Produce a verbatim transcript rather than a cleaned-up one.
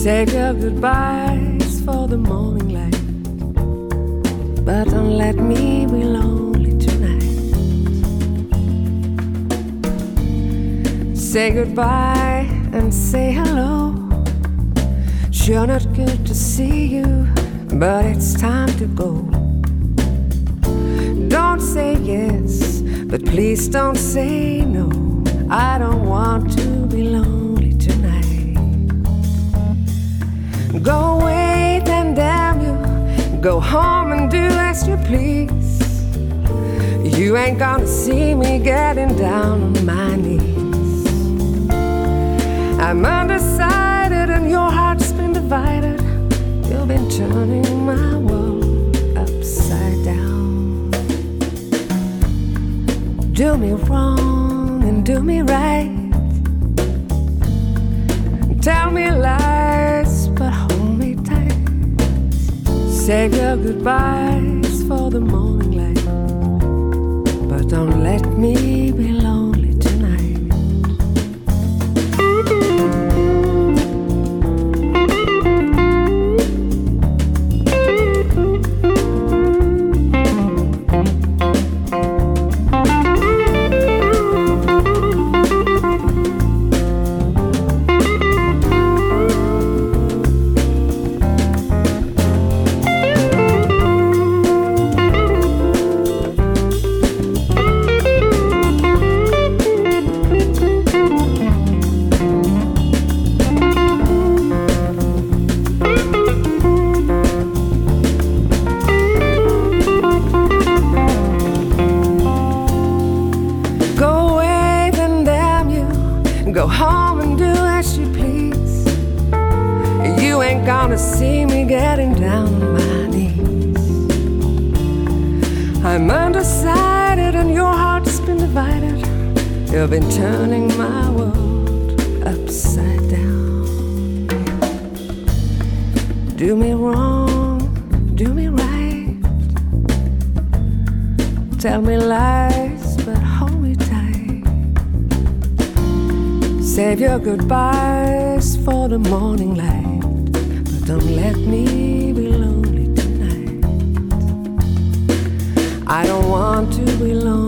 Save your goodbyes for the morning light, but don't let me be lonely tonight. Say goodbye and say hello. Sure not good to see you, but it's time to go. Don't say yes, but please don't say no. I don't want to be lonely tonight. Go away, then damn you. Go home and do as you please. You ain't gonna see me getting down on my knees. I'm undecided and your heart's been divided. You've been turning my world upside down. Do me wrong and do me right. Tell me lies, but hold me tight. Save your goodbyes for the morning light, but don't let me be lonely tonight. Go home and do as you please. You ain't gonna see me getting down on my knees. I'm undecided and your heart's been divided. You've been turning my world upside down. Do me wrong, do me right. Tell me lies, but hold me tight. Save your goodbyes for the morning light, but don't let me be lonely tonight. I don't want to be lonely.